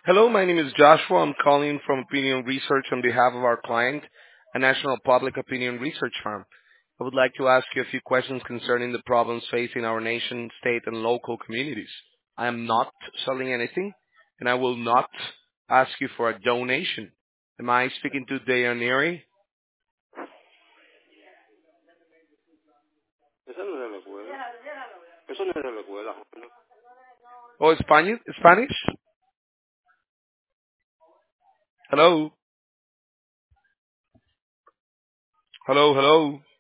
Hello, my name is Joshua. I'm calling from Opinion Research on behalf of our client, a national public opinion research firm. I would like to ask you a few questions concerning the problems facing our nation, state, and local communities. I am not selling anything, and I will not ask you for a donation. Am I speaking to Dayaneri? Esa no era la escuela. Eso no era la escuela. ¿No? Oh, Spanish? Spanish? Hello? Hello, hello?